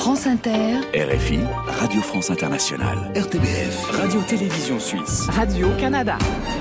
France Inter, RFI, Radio France Internationale, RTBF, Radio-Télévision Suisse, Radio-Canada.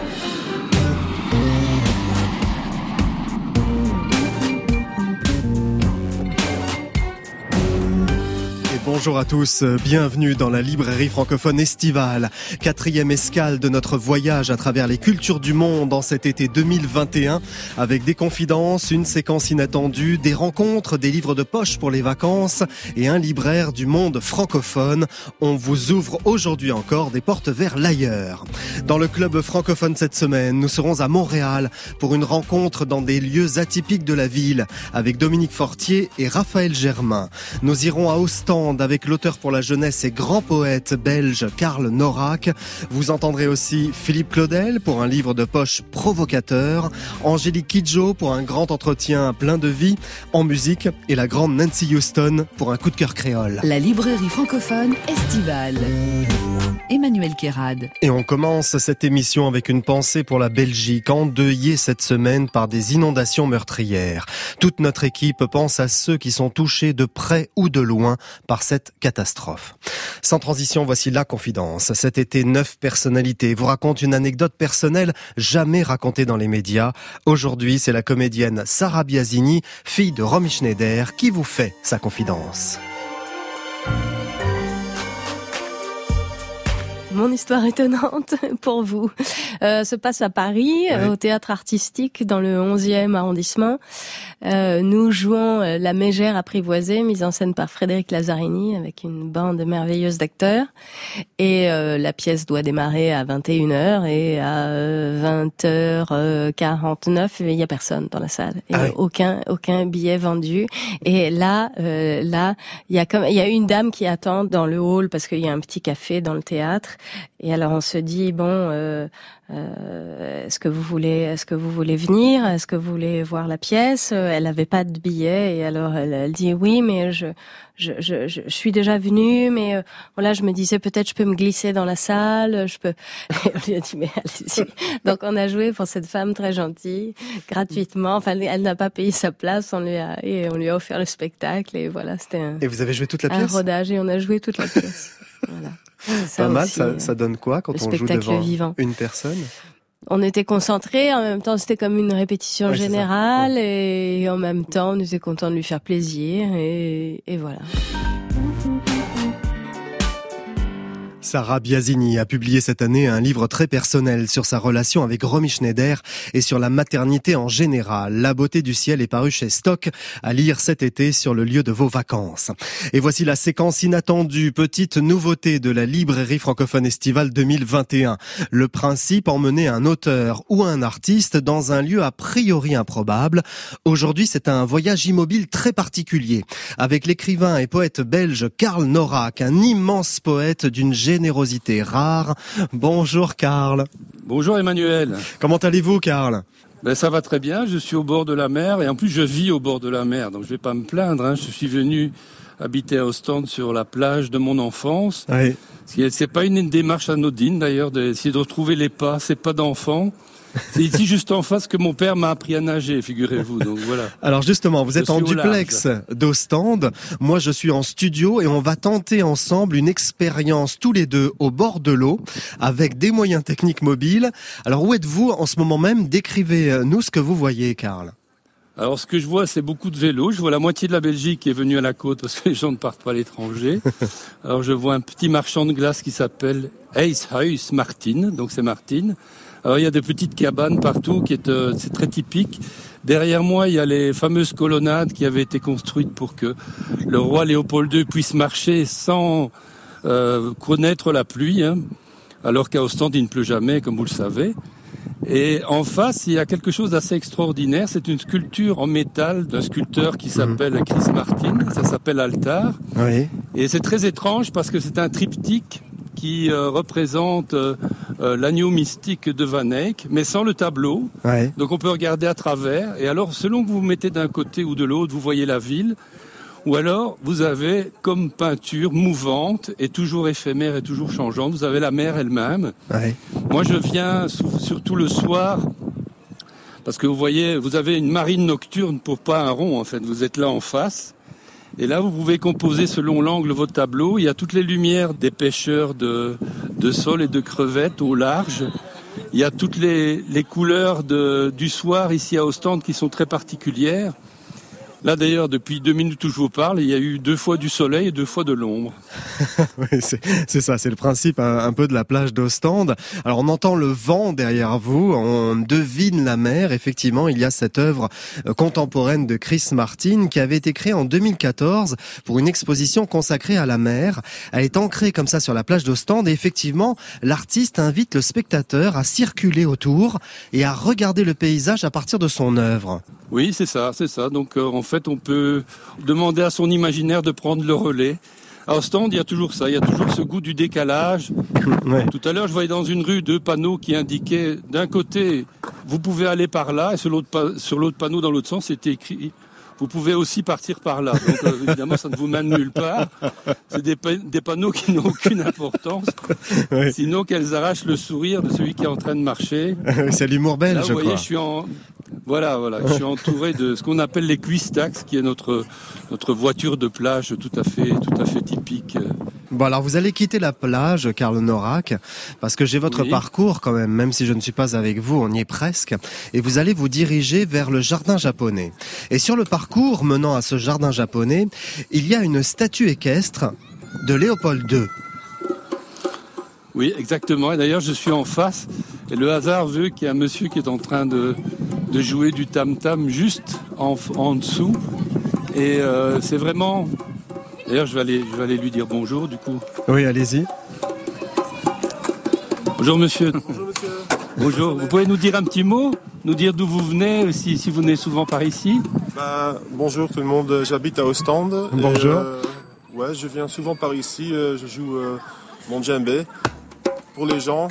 Bonjour à tous, bienvenue dans la librairie francophone estivale. 4e escale de notre voyage à travers les cultures du monde en cet été 2021, avec des confidences, une séquence inattendue, des rencontres, des livres de poche pour les vacances et un libraire du monde francophone. On vous ouvre aujourd'hui encore des portes vers l'ailleurs. Dans le club francophone cette semaine, nous serons à Montréal pour une rencontre dans des lieux atypiques de la ville avec Dominique Fortier et Raphaël Germain. Nous irons à Ostende avec l'auteur pour la jeunesse et grand poète belge Karl Norak. Vous entendrez aussi Philippe Claudel pour un livre de poche provocateur, Angélique Kidjo pour un grand entretien plein de vie en musique et la grande Nancy Houston pour un coup de cœur créole. La librairie francophone estivale. Emmanuel Kérad. Et on commence cette émission avec une pensée pour la Belgique, endeuillée cette semaine par des inondations meurtrières. Toute notre équipe pense à ceux qui sont touchés de près ou de loin par cette catastrophe. Sans transition, voici la confidence. Cet été, 9 personnalités vous racontent une anecdote personnelle jamais racontée dans les médias. Aujourd'hui, c'est la comédienne Sarah Biasini, fille de Romy Schneider, qui vous fait sa confidence. Mon histoire étonnante pour vous se passe à Paris, au théâtre artistique dans le 11e arrondissement. Nous jouons La Mégère apprivoisée, mise en scène par Frédéric Lazzarini avec une bande merveilleuse d'acteurs. Et la pièce doit démarrer à 21h et à 20h49, il n'y a personne dans la salle. Et aucun billet vendu. Et là, il y a une dame qui attend dans le hall parce qu'il y a un petit café dans le théâtre. Et alors on se dit est-ce que vous voulez venir? Est-ce que vous voulez voir la pièce? Elle avait pas de billet et alors elle dit oui, mais je suis déjà venue, mais voilà, je me disais peut-être je peux me glisser dans la salle, je peux. Et on lui a dit mais allez-y. Donc on a joué pour cette femme très gentille, gratuitement. Enfin, elle n'a pas payé sa place, on lui a offert le spectacle et voilà, c'était Et vous avez joué toute la pièce? Un rodage et on a joué toute la pièce. Voilà. Ça pas mal, ça donne quoi quand on joue devant une personne? On était concentrés, en même temps c'était comme une répétition générale et en même temps on était contents de lui faire plaisir et voilà. Sarah Biasini a publié cette année un livre très personnel sur sa relation avec Romy Schneider et sur la maternité en général. La beauté du ciel est parue chez Stock, à lire cet été sur le lieu de vos vacances. Et voici la séquence inattendue, petite nouveauté de la librairie francophone estivale 2021. Le principe, emmener un auteur ou un artiste dans un lieu a priori improbable. Aujourd'hui, c'est un voyage immobile très particulier, avec l'écrivain et poète belge Karl Norak, un immense poète d'une générosité rare. Bonjour Karl. Bonjour Emmanuel. Comment allez-vous Karl? Ça va très bien, je suis au bord de la mer et en plus je vis au bord de la mer, donc je vais pas me plaindre. Je suis venu habiter à Ostende sur la plage de mon enfance. Oui. C'est pas une démarche anodine d'ailleurs d'essayer de retrouver les pas, c'est pas d'enfant. C'est ici juste en face que mon père m'a appris à nager, figurez-vous. Donc voilà. Alors justement, vous êtes en duplex d'Ostende. Moi, je suis en studio et on va tenter ensemble une expérience tous les deux au bord de l'eau avec des moyens techniques mobiles. Alors où êtes-vous en ce moment même? Décrivez-nous ce que vous voyez, Karl. Alors ce que je vois, c'est beaucoup de vélos. Je vois la moitié de la Belgique qui est venue à la côte parce que les gens ne partent pas à l'étranger. Alors je vois un petit marchand de glace qui s'appelle Eishuis Martin, donc c'est Martine. Alors il y a des petites cabanes partout, c'est très typique. Derrière moi, il y a les fameuses colonnades qui avaient été construites pour que le roi Léopold II puisse marcher sans connaître la pluie, alors qu'à Ostende, il ne pleut jamais, comme vous le savez. Et en face, il y a quelque chose d'assez extraordinaire. C'est une sculpture en métal d'un sculpteur qui s'appelle Chris Martin. Ça s'appelle Altar. Oui. Et c'est très étrange parce que c'est un triptyque qui représente l'agneau mystique de Van Eyck, mais sans le tableau. Ouais. Donc on peut regarder à travers. Et alors, selon que vous vous mettez d'un côté ou de l'autre, vous voyez la ville. Ou alors, vous avez comme peinture mouvante et toujours éphémère et toujours changeante. Vous avez la mer elle-même. Ouais. Moi, je viens surtout le soir parce que vous voyez, vous avez une marine nocturne pour pas un rond, en fait. Vous êtes là en face. Et là, vous pouvez composer selon l'angle votre tableau. Il y a toutes les lumières des pêcheurs de sole et de crevettes au large. Il y a toutes les couleurs du soir ici à Ostende qui sont très particulières. Là d'ailleurs, depuis 2 minutes où je vous parle, il y a eu 2 fois du soleil et 2 fois de l'ombre. Oui, c'est ça, c'est le principe un peu de la plage d'Ostende. Alors on entend le vent derrière vous, on devine la mer. Effectivement, il y a cette œuvre contemporaine de Chris Martin qui avait été créée en 2014 pour une exposition consacrée à la mer. Elle est ancrée comme ça sur la plage d'Ostende et effectivement, l'artiste invite le spectateur à circuler autour et à regarder le paysage à partir de son œuvre. Oui, c'est ça. Donc en fait, on peut demander à son imaginaire de prendre le relais. À Ostende, il y a toujours ça, il y a toujours ce goût du décalage. Ouais. Tout à l'heure, je voyais dans une rue 2 panneaux qui indiquaient d'un côté, vous pouvez aller par là, et sur l'autre panneau, dans l'autre sens, c'était écrit, vous pouvez aussi partir par là. Donc évidemment, ça ne vous mène nulle part. C'est des panneaux qui n'ont aucune importance, Ouais. sinon qu'elles arrachent le sourire de celui qui est en train de marcher. C'est l'humour belge, Là, vous voyez, quoi. je suis entouré de ce qu'on appelle les cuistax, qui est notre voiture de plage tout à fait typique. Bon, alors vous allez quitter la plage, Karl Norak, parce que j'ai votre parcours quand même si je ne suis pas avec vous, on y est presque, et vous allez vous diriger vers le jardin japonais. Et sur le parcours menant à ce jardin japonais, il y a une statue équestre de Léopold II. Oui, exactement. Et d'ailleurs, je suis en face, et le hasard veut qu'il y a un monsieur qui est en train de jouer du tam-tam juste en dessous. Et c'est vraiment... D'ailleurs, je vais aller lui dire bonjour, du coup. Oui, allez-y. Bonjour, monsieur. Bonjour monsieur. Bonjour. Vous pouvez nous dire un petit mot? Nous dire d'où vous venez, si vous venez souvent par ici? Bonjour tout le monde, j'habite à Ostende. Bonjour. Ouais, je viens souvent par ici, je joue mon djembé pour les gens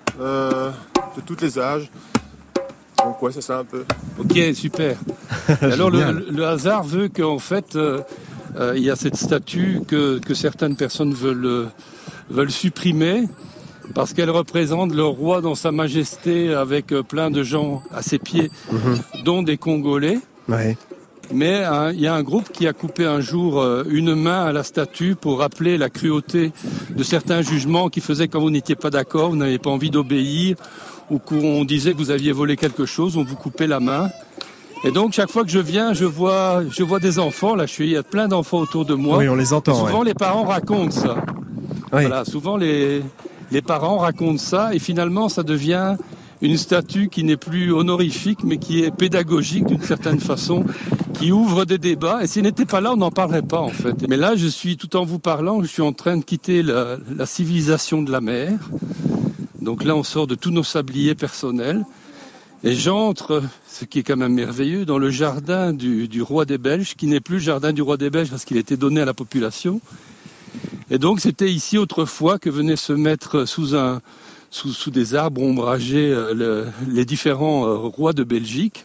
de tous les âges. Donc ouais, c'est ça un peu. Ok, super. Alors le hasard veut qu'en fait, il y a cette statue que certaines personnes veulent supprimer parce qu'elle représente le roi dans sa majesté avec plein de gens à ses pieds, dont des Congolais. Ouais. Mais il y a un groupe qui a coupé un jour une main à la statue pour rappeler la cruauté de certains jugements qui faisaient quand vous n'étiez pas d'accord, vous n'aviez pas envie d'obéir, ou qu'on disait que vous aviez volé quelque chose, on vous coupait la main. Et donc chaque fois que je viens, je vois des enfants, il y a plein d'enfants autour de moi. Oui, on les entend. Et souvent les parents racontent ça. Oui. Voilà, souvent les parents racontent ça et finalement ça devient une statue qui n'est plus honorifique mais qui est pédagogique d'une certaine façon, qui ouvre des débats. Et s'il n'était pas là, on n'en parlerait pas en fait. Mais là, tout en vous parlant, je suis en train de quitter la civilisation de la mer. Donc là, on sort de tous nos sabliers personnels. Et j'entre, ce qui est quand même merveilleux, dans le jardin du roi des Belges, qui n'est plus le jardin du roi des Belges parce qu'il était donné à la population. Et donc c'était ici autrefois que venaient se mettre sous des arbres ombragés les différents rois de Belgique.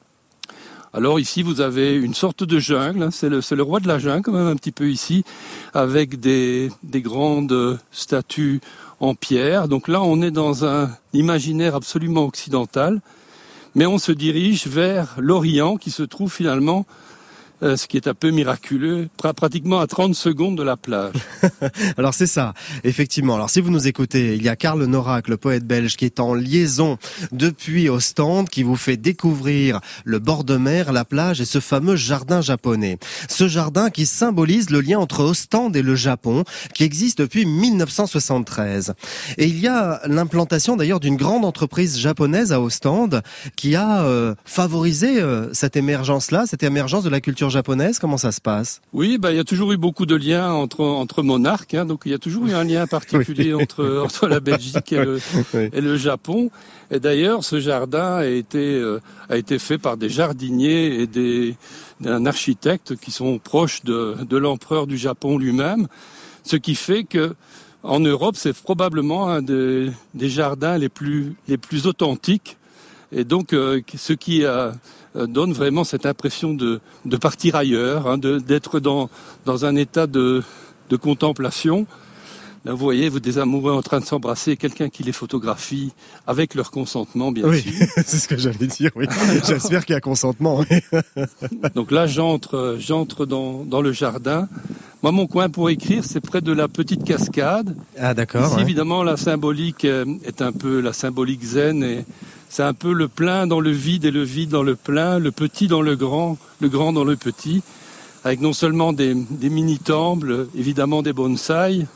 Alors ici vous avez une sorte de jungle, c'est le roi de la jungle quand même un petit peu ici, avec des grandes statues en pierre. Donc là on est dans un imaginaire absolument occidental, mais on se dirige vers l'Orient qui se trouve finalement, ce qui est un peu miraculeux, pratiquement à 30 secondes de la plage. Alors c'est ça, effectivement. Alors si vous nous écoutez, il y a Karl Norak, le poète belge, qui est en liaison depuis Ostende, qui vous fait découvrir le bord de mer, la plage et ce fameux jardin japonais. Ce jardin qui symbolise le lien entre Ostende et le Japon, qui existe depuis 1973. Et il y a l'implantation d'ailleurs d'une grande entreprise japonaise à Ostende qui a favorisé cette émergence-là, cette émergence de la culture japonaise. Comment ça se passe? Oui, il y a toujours eu beaucoup de liens entre monarques, donc il y a toujours eu un lien particulier entre la Belgique et le Japon. Et d'ailleurs, ce jardin a été fait par des jardiniers et d'un architecte qui sont proches de l'empereur du Japon lui-même, ce qui fait que en Europe, c'est probablement un des jardins les plus authentiques. Et donc, ce qui donne vraiment cette impression de partir ailleurs, d'être dans un état de contemplation. Là, vous voyez, des amoureux en train de s'embrasser, quelqu'un qui les photographie avec leur consentement, bien sûr. Oui, c'est ce que j'allais dire, oui. J'espère qu'il y a consentement. Oui. Donc là, j'entre dans le jardin. Moi, mon coin pour écrire, c'est près de la petite cascade. Ah, d'accord. Ici, ouais. évidemment, la symbolique est un peu la symbolique zen, et c'est un peu le plein dans le vide et le vide dans le plein, le petit dans le grand dans le petit, avec non seulement des mini-temples, évidemment des bonsaïs.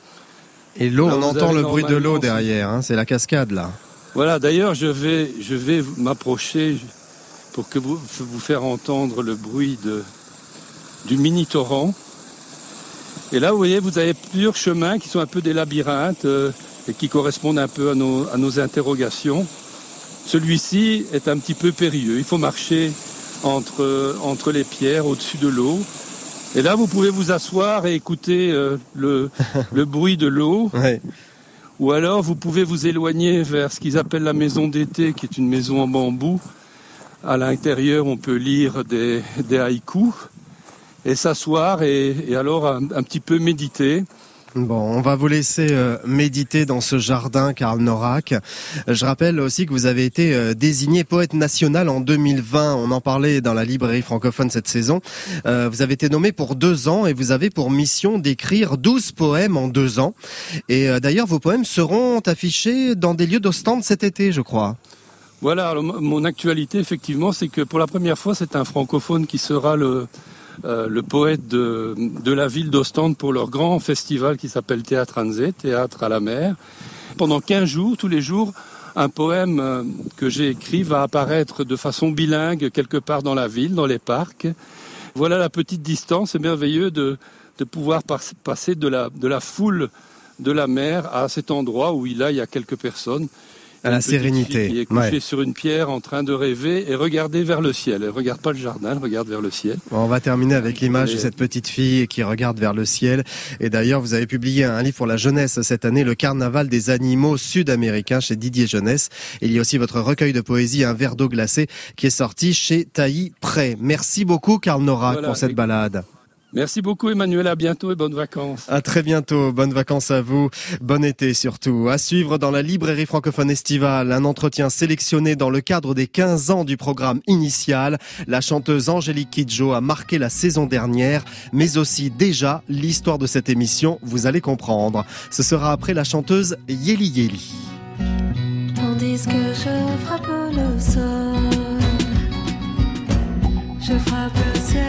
Et l'eau, Alors, on vous entend avez le bruit de l'eau normalement, derrière, hein, c'est la cascade là. Voilà, d'ailleurs, je vais m'approcher pour que vous faire entendre le bruit du mini-torrent. Et là, vous voyez, vous avez plusieurs chemins qui sont un peu des labyrinthes et qui correspondent un peu à nos interrogations. Celui-ci est un petit peu périlleux. Il faut marcher entre les pierres, au-dessus de l'eau. Et là, vous pouvez vous asseoir et écouter le bruit de l'eau. Ouais. Ou alors, vous pouvez vous éloigner vers ce qu'ils appellent la maison d'été, qui est une maison en bambou. À l'intérieur, on peut lire des haïkus et s'asseoir et alors un petit peu méditer. Bon, on va vous laisser méditer dans ce jardin, Karl Norak. Je rappelle aussi que vous avez été désigné poète national en 2020. On en parlait dans la librairie francophone cette saison. Vous avez été nommé pour 2 ans et vous avez pour mission d'écrire 12 poèmes en 2 ans. Et d'ailleurs, vos poèmes seront affichés dans des lieux d'Ostende cet été, je crois. Voilà, alors, mon actualité, effectivement, c'est que pour la première fois, c'est un francophone qui sera le poète de la ville d'Ostende pour leur grand festival qui s'appelle Théâtre Anzé, Théâtre à la mer. Pendant 15 jours, tous les jours, un poème que j'ai écrit va apparaître de façon bilingue quelque part dans la ville, dans les parcs. Voilà la petite distance, c'est merveilleux de pouvoir passer de la foule de la mer à cet endroit où il y a quelques personnes. À la sérénité. Qui est couchée sur une pierre en train de rêver et regarder vers le ciel. Elle ne regarde pas le jardin, elle regarde vers le ciel. Bon, on va terminer avec l'image de cette petite fille qui regarde vers le ciel. Et d'ailleurs, vous avez publié un livre pour la jeunesse cette année, Le Carnaval des animaux sud-américains chez Didier Jeunesse. Et il y a aussi votre recueil de poésie, Un verre d'eau glacée, qui est sorti chez Taillis Pré. Merci beaucoup, Karl Norak, pour cette balade. Merci beaucoup Emmanuel, à bientôt et bonnes vacances. À très bientôt, bonnes vacances à vous, bon été surtout. À suivre dans la librairie francophone estivale, un entretien sélectionné dans le cadre des 15 ans du programme initial. La chanteuse Angélique Kidjo a marqué la saison dernière, mais aussi déjà l'histoire de cette émission, vous allez comprendre. Ce sera après la chanteuse Yéli Yéli. Tandis que je frappe le sol, je frappe le ciel.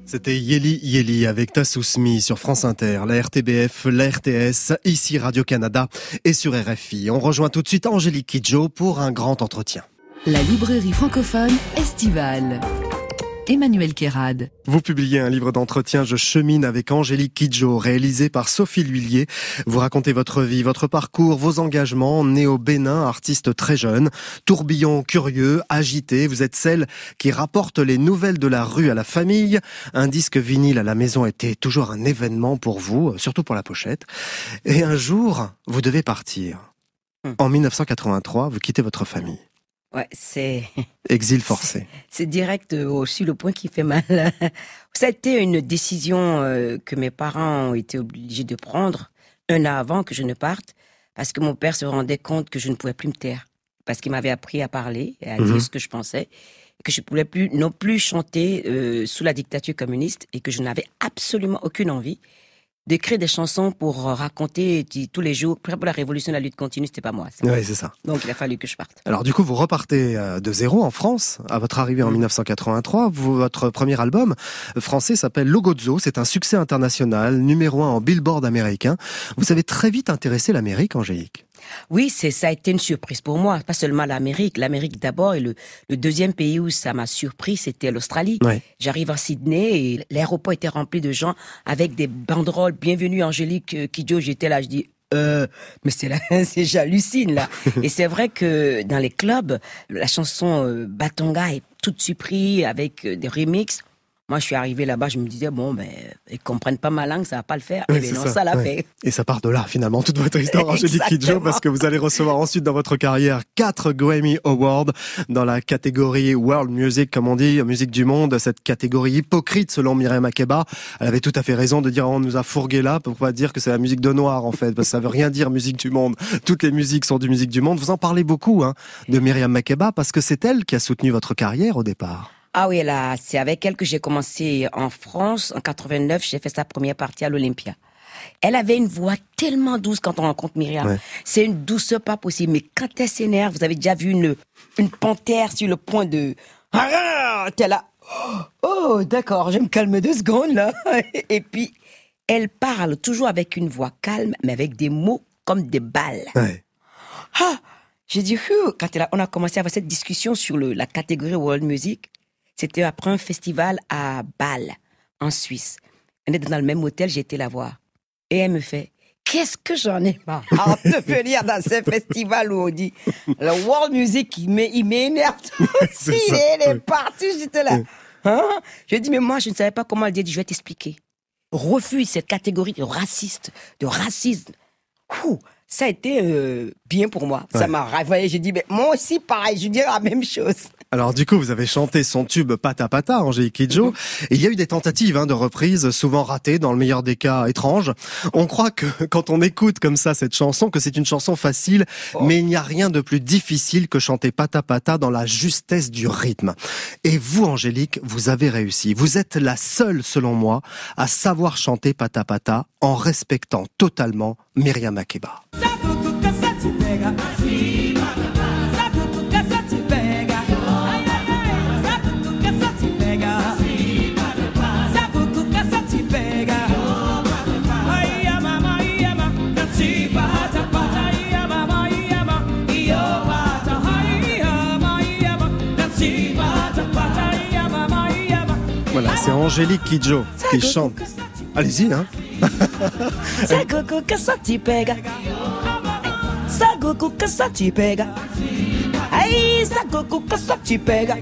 C'était Yeli Yeli avec Tassousmi sur France Inter, la RTBF, la RTS, ici Radio-Canada et sur RFI. On rejoint tout de suite Angélique Kidjo pour un grand entretien. La librairie francophone estivale. Emmanuel Kérad. Vous publiez un livre d'entretien, Je chemine avec Angélique Kidjo, réalisé par Sophie L'Huillier. Vous racontez votre vie, votre parcours, vos engagements. Né au Bénin, artiste très jeune, tourbillon curieux, agité. Vous êtes celle qui rapporte les nouvelles de la rue à la famille. Un disque vinyle à la maison était toujours un événement pour vous, surtout pour la pochette. Et un jour, vous devez partir. En 1983, vous quittez votre famille. Ouais, c'est... Exil forcé. C'est direct sur le point qui fait mal. Ça a été une décision que mes parents ont été obligés de prendre un an avant que je ne parte, parce que mon père se rendait compte que je ne pouvais plus me taire. Parce qu'il m'avait appris à parler et à dire ce que je pensais, et que je ne pouvais plus non plus chanter sous la dictature communiste, et que je n'avais absolument aucune envie d'écrire des chansons pour raconter tous les jours. Pour la révolution, la lutte continue, c'était pas moi. Oui, c'est ça. Donc il a fallu que je parte. Alors du coup, vous repartez de zéro en France, à votre arrivée en 1983. Votre premier album français s'appelle Logozo. C'est un succès international, numéro 1 en Billboard américain. Vous avez très vite intéressé l'Amérique, Angélique. Oui, ça a été une surprise pour moi. Pas seulement l'Amérique. L'Amérique d'abord, et le deuxième pays où ça m'a surpris, c'était l'Australie. Ouais. J'arrive à Sydney et l'aéroport était rempli de gens avec des banderoles. Bienvenue Angélique Kidjo. J'étais là, je dis, mais j'hallucine là. Et c'est vrai que dans les clubs, la chanson Batonga est tout de suite prise avec des remixes. Moi, je suis arrivé là-bas, je me disais, bon, ben, ils comprennent pas ma langue, ça va pas le faire. Oui, et bien non, ça l'a fait. Et ça part de là, finalement, toute votre histoire, Angélique Kidjo, parce que vous allez recevoir ensuite dans votre carrière 4 Grammy Awards dans la catégorie World Music, comme on dit, musique du monde, cette catégorie hypocrite selon Myriam Makeba. Elle avait tout à fait raison de dire, on nous a fourgué là, pour pas dire que c'est la musique de noir, en fait, parce que ça veut rien dire musique du monde. Toutes les musiques sont du musique du monde. Vous en parlez beaucoup, hein, de Myriam Makeba, parce que c'est elle qui a soutenu votre carrière au départ. Ah oui, là, c'est avec elle que j'ai commencé en France. En 89, j'ai fait sa première partie à l'Olympia. Elle avait une voix tellement douce quand on rencontre Myriam. Ouais. C'est une douceur pas possible. Mais quand elle s'énerve, vous avez déjà vu une panthère sur le point de... T'es là. Oh, d'accord, je vais me calmer 2 secondes, là. Et puis, elle parle toujours avec une voix calme, mais avec des mots comme des balles. Ouais. Ah, j'ai dit, quand on a commencé à avoir cette discussion sur la catégorie World Music, c'était après un festival à Bâle, en Suisse. On était dans le même hôtel, j'ai été la voir. Et elle me fait, qu'est-ce que j'en ai marre de venir dans ce festival où on dit, le World Music, il m'énerve aussi, elle est partie, j'étais là. Hein? Je lui ai dit, mais moi, je ne savais pas comment elle dit, je vais t'expliquer. Refuse cette catégorie de racisme. Ça a été bien pour moi. Ouais. Ça m'a réveillé. J'ai dit, mais moi aussi, pareil, je dirais la même chose. Alors du coup, vous avez chanté son tube Pata Pata, Angélique Kidjo. Et il y a eu des tentatives de reprise, souvent ratées, dans le meilleur des cas étranges. On croit que quand on écoute comme ça cette chanson, que c'est une chanson facile, mais il n'y a rien de plus difficile que chanter Pata Pata dans la justesse du rythme. Et vous, Angélique, vous avez réussi. Vous êtes la seule, selon moi, à savoir chanter Pata Pata en respectant totalement Myriam Makeba. Voilà, c'est Angélique Kidjo qui chante. Allez-y, hein. Sagoku que ça t'y pega. Sagoku que ça t'y pega. Aïe, sagoku que ça t'y pega.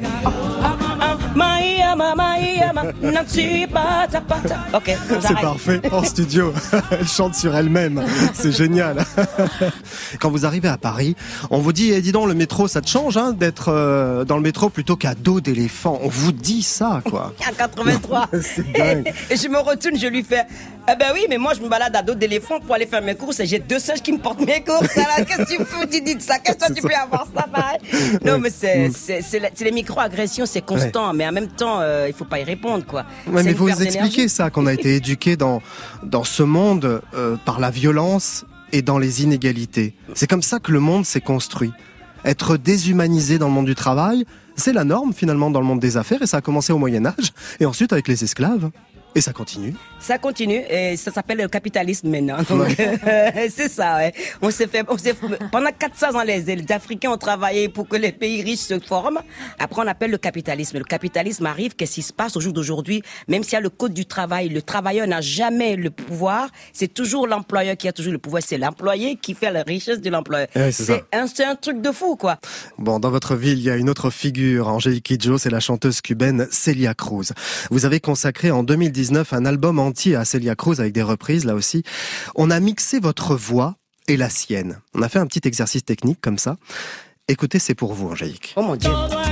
Ok, c'est parfait, en studio. Elle chante sur elle-même. C'est génial. Quand vous arrivez à Paris, on vous dit, dis donc, le métro, ça te change, hein, d'être dans le métro plutôt qu'à dos d'éléphant. On vous dit ça, quoi. En 83. C'est dingue. Et je me retourne, je lui fais, ben oui, mais moi, je me balade à dos d'éléphant pour aller faire mes courses et j'ai 2 singes qui me portent mes courses. Alors, qu'est-ce que tu fous? Tu dis de ça? Qu'est-ce que tu peux avoir ça, pareil? Non, mais c'est les micro-agressions, c'est constant. Ouais. Mais en même temps, il faut pas y répondre, quoi. Ouais, mais vous expliquez ça, qu'on a été éduqué dans ce monde par la violence et dans les inégalités. C'est comme ça que le monde s'est construit. Être déshumanisé dans le monde du travail, C'est la norme finalement dans le monde des affaires et ça a commencé au Moyen-Âge et ensuite avec les esclaves. Et ça continue. Ça continue et ça s'appelle le capitalisme maintenant. Donc, c'est ça, ouais. Pendant 400 ans, les Africains ont travaillé pour que les pays riches se forment. Après, on appelle le capitalisme. Le capitalisme arrive, qu'est-ce qui se passe au jour d'aujourd'hui? Même s'il y a le code du travail, le travailleur n'a jamais le pouvoir. C'est toujours l'employeur qui a toujours le pouvoir. C'est l'employé qui fait la richesse de l'employeur. Ouais, c'est un truc de fou, quoi. Bon, dans votre ville, il y a une autre figure, Angélique Kidjo, c'est la chanteuse cubaine Celia Cruz. Vous avez consacré en 2019 un album entier à Celia Cruz avec des reprises, là aussi. On a mixé votre voix et la sienne. On a fait un petit exercice technique comme ça. Écoutez, c'est pour vous, Angélique. Oh mon Dieu.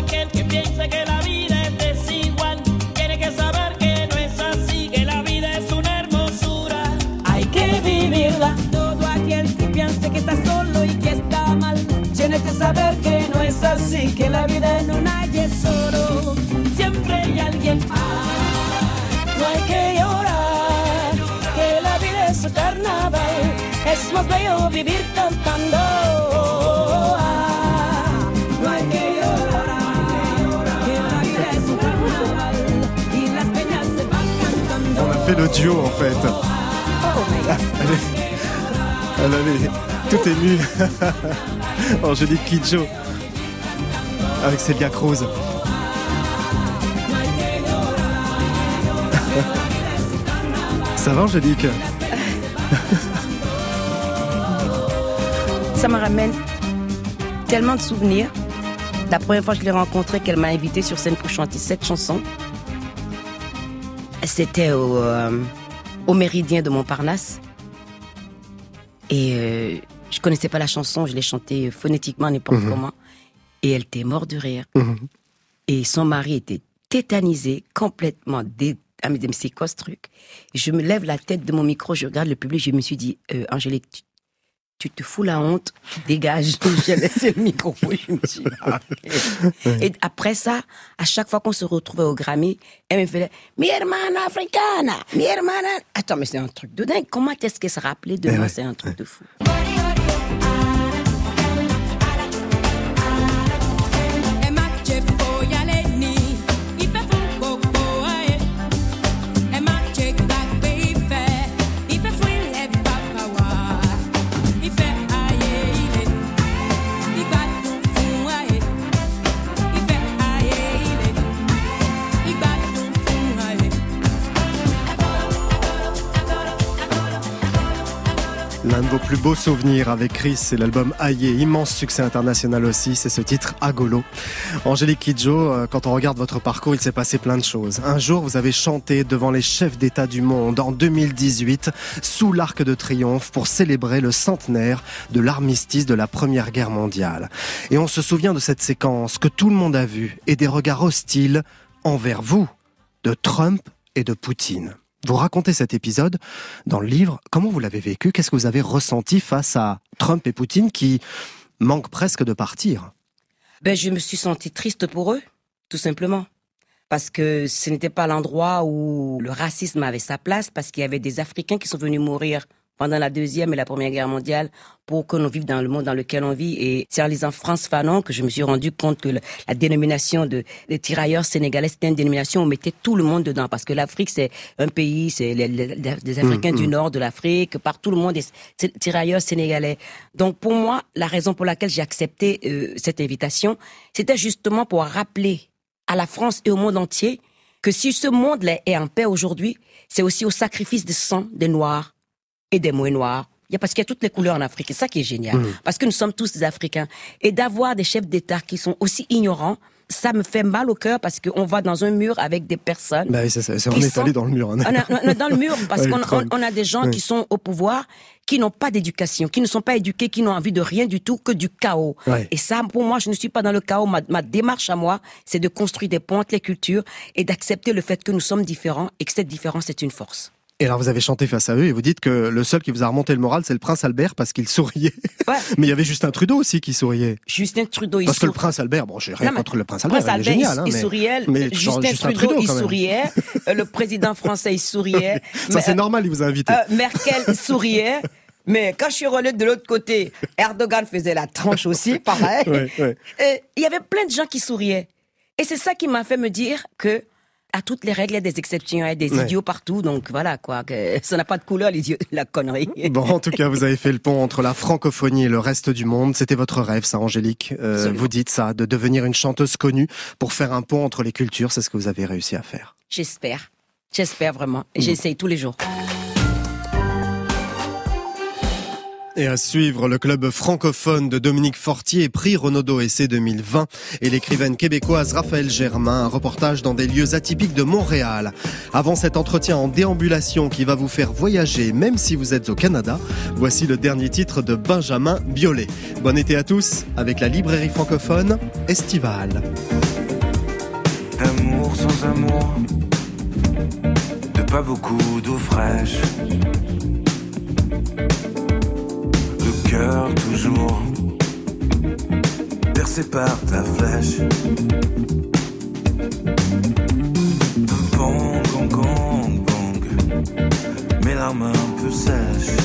Es más bello vivir cantando. No hay que llorar, que la vida es un carnaval y las peñas se van cantando. On a fait le duo en fait. Elle est tout émue. Angélique Kidjo avec Celia Cruz. Ça va, Angélique? Ça me ramène tellement de souvenirs. La première fois que je l'ai rencontrée, qu'elle m'a invitée sur scène pour chanter cette chanson, c'était au Méridien de Montparnasse. Et je connaissais pas la chanson, je l'ai chantée phonétiquement, n'importe comment. Et elle était morte de rire. Et son mari était tétanisé, complètement mais c'est quoi ce truc? Je me lève la tête de mon micro, je regarde le public, je me suis dit, Angélique, tu te fous la honte, dégage. J'ai laissé le micro, je me suis dit. Et après ça, à chaque fois qu'on se retrouvait au Grammy, elle me faisait mi hermana africana, mi hermana. Attends, mais c'est un truc de dingue. Comment est-ce qu'elle se rappelait de moi? C'est un truc de fou. L'un de vos plus beaux souvenirs avec Chris, c'est l'album Aïe, immense succès international aussi, c'est ce titre Agolo. Angélique Kidjo, quand on regarde votre parcours, il s'est passé plein de choses. Un jour, vous avez chanté devant les chefs d'État du monde en 2018, sous l'Arc de Triomphe, pour célébrer le centenaire de l'armistice de la Première Guerre mondiale. Et on se souvient de cette séquence que tout le monde a vue et des regards hostiles envers vous, de Trump et de Poutine. Vous racontez cet épisode dans le livre. Comment vous l'avez vécu? Qu'est-ce que vous avez ressenti face à Trump et Poutine qui manquent presque de partir? Je me suis sentie triste pour eux, tout simplement. Parce que ce n'était pas l'endroit où le racisme avait sa place, parce qu'il y avait des Africains qui sont venus mourir pendant la Deuxième et la Première Guerre mondiale pour que l'on vive dans le monde dans lequel on vit. Et c'est en lisant Frantz Fanon que je me suis rendu compte que la dénomination des tirailleurs sénégalais, c'était une dénomination où on mettait tout le monde dedans. Parce que l'Afrique, c'est un pays, c'est des Africains du nord de l'Afrique, partout le monde est tirailleurs sénégalais. Donc pour moi, la raison pour laquelle j'ai accepté cette invitation, c'était justement pour rappeler à la France et au monde entier que si ce monde-là est en paix aujourd'hui, c'est aussi au sacrifice du sang des Noirs et des moins noirs. Parce qu'il y a toutes les couleurs en Afrique. C'est ça qui est génial. Parce que nous sommes tous des Africains. Et d'avoir des chefs d'État qui sont aussi ignorants, ça me fait mal au cœur parce qu'on va dans un mur avec des personnes. On est allé dans le mur. On est dans le mur parce qu'on a des gens qui sont au pouvoir, qui n'ont pas d'éducation, qui ne sont pas éduqués, qui n'ont envie de rien du tout que du chaos. Ouais. Et ça, pour moi, je ne suis pas dans le chaos. Ma démarche à moi, c'est de construire des ponts entre les cultures et d'accepter le fait que nous sommes différents et que cette différence est une force. Et alors vous avez chanté face à eux et vous dites que le seul qui vous a remonté le moral, c'est le prince Albert parce qu'il souriait. Ouais. Mais il y avait Justin Trudeau aussi qui souriait. Justin Trudeau, parce que le prince Albert, j'ai rien contre le prince Albert, il est génial. Il souriait. Mais Justin Trudeau, il souriait. Le président français, il souriait. Ça c'est normal, il vous a invité. Merkel souriait. Mais quand je suis relais de l'autre côté, Erdogan faisait la tranche aussi, pareil. Et il y avait plein de gens qui souriaient. Et c'est ça qui m'a fait me dire que à toutes les règles, il y a des exceptions, il y a des idiots partout. Donc voilà, quoi, que ça n'a pas de couleur, la connerie. Bon, en tout cas, vous avez fait le pont entre la francophonie et le reste du monde. C'était votre rêve, ça, Angélique. Vous dites ça, de devenir une chanteuse connue pour faire un pont entre les cultures. C'est ce que vous avez réussi à faire. J'espère vraiment. Et j'essaye tous les jours. Et à suivre, le club francophone de Dominique Fortier, prix Renaudot Essai 2020, et l'écrivaine québécoise Raphaël Germain, un reportage dans des lieux atypiques de Montréal. Avant cet entretien en déambulation qui va vous faire voyager, même si vous êtes au Canada, voici le dernier titre de Benjamin Biolay. Bon été à tous, avec la librairie francophone estivale. D'amour sans amour, de pas beaucoup d'eau fraîche. Cœur toujours percé par ta flèche. Bang, bang, bang, bang. Mes larmes un peu sèches.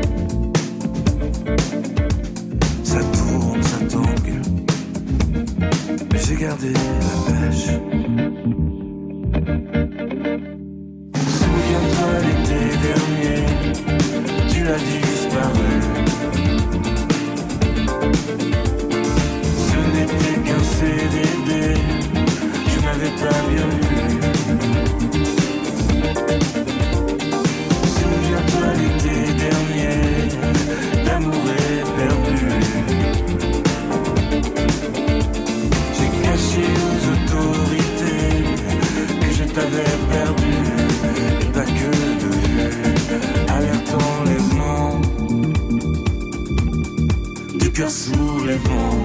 Ça tourne, ça tangue, mais j'ai gardé la pêche. Souviens-toi l'été dernier, tu as disparu. CDD, je n'avais pas bien vu. Souviens-toi l'été dernier, l'amour est perdu. J'ai caché aux autorités que je t'avais perdu, et pas que de vue. Alerte enlèvement, du cœur soulèvement.